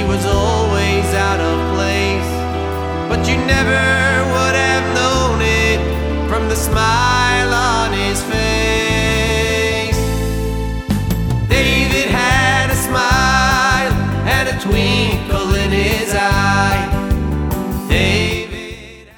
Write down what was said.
was always out of place, but you never would have known it from the smile on his face. David had a smile and a twinkle